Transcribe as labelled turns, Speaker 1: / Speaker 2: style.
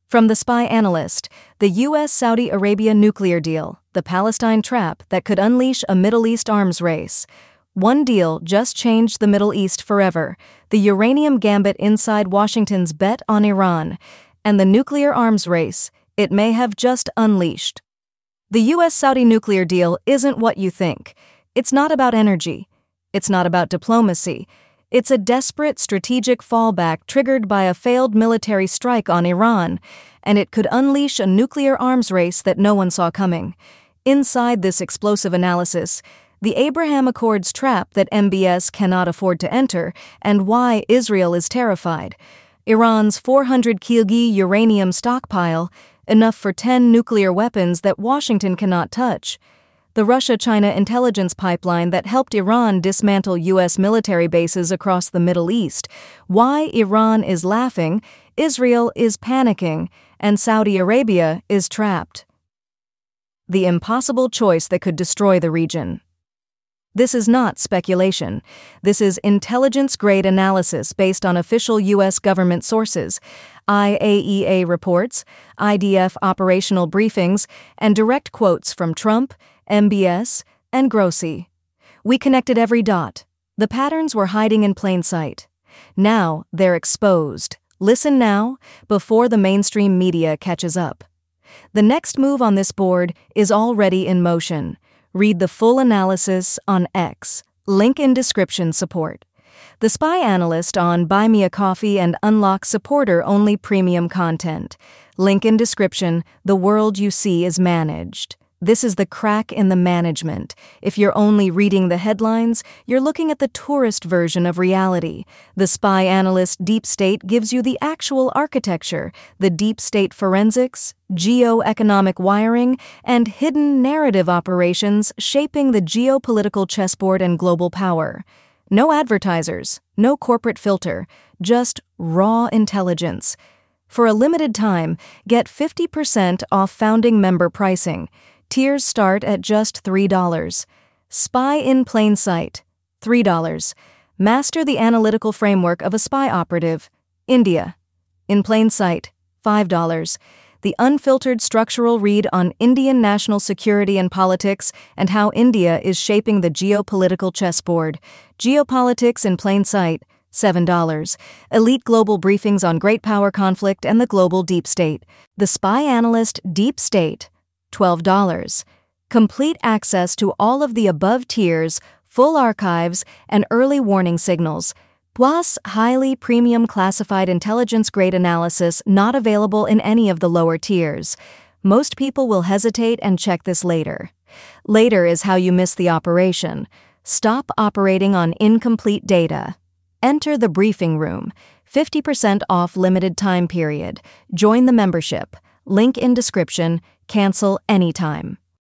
Speaker 1: From the Spy Analyst, the U.S.-Saudi Arabia nuclear deal, the Palestine trap that could unleash a Middle East arms race. One deal just changed the Middle East forever, the uranium gambit inside Washington's bet on Iran, and the nuclear arms race it may have just unleashed. The U.S.-Saudi nuclear deal isn't what you think. It's not about energy. It's not about diplomacy. It's a desperate strategic fallback triggered by a failed military strike on Iran, and it could unleash a nuclear arms race that no one saw coming. Inside this explosive analysis, the Abraham Accords trap that MBS cannot afford to enter, and why Israel is terrified. Iran's 400 kg uranium stockpile, enough for 10 nuclear weapons that Washington cannot touch. The Russia-China intelligence pipeline that helped Iran dismantle U.S. military bases across the Middle East. Why Iran is laughing, Israel is panicking, and Saudi Arabia is trapped. The impossible choice that could destroy the region. This is not speculation. This is intelligence-grade analysis based on official U.S. government sources, IAEA reports, IDF operational briefings, and direct quotes from Trump, MBS, and Grossi. We connected every dot. The patterns were hiding in plain sight. Now they're exposed. Listen now, before the mainstream media catches up. The next move on this board is already in motion. Read the full analysis on X. Link in description support. The Spy Analyst on Buy Me a Coffee and unlock supporter-only premium content. Link in description. The world you see is managed. This is the crack in the management. If you're only reading the headlines, you're looking at the tourist version of reality. The Spy Analyst Deep State gives you the actual architecture, the deep state forensics, geo-economic wiring, and hidden narrative operations shaping the geopolitical chessboard and global power. No advertisers, no corporate filter, just raw intelligence. For a limited time, get 50% off founding member pricing. Tiers start at just $3. Spy in plain sight, $3. Master the analytical framework of a spy operative, India. In plain sight, $5. The unfiltered structural read on Indian national security and politics and how India is shaping the geopolitical chessboard. Geopolitics in plain sight, $7. Elite global briefings on great power conflict and the global deep state. The Spy Analyst Deep State, $12. Complete access to all of the above tiers, full archives, and early warning signals, plus highly premium classified intelligence-grade analysis not available in any of the lower tiers. Most people will hesitate and check this later. Later is how you miss the operation. Stop operating on incomplete data. Enter the briefing room. 50% off limited time period. Join the membership. Link in description. Cancel anytime.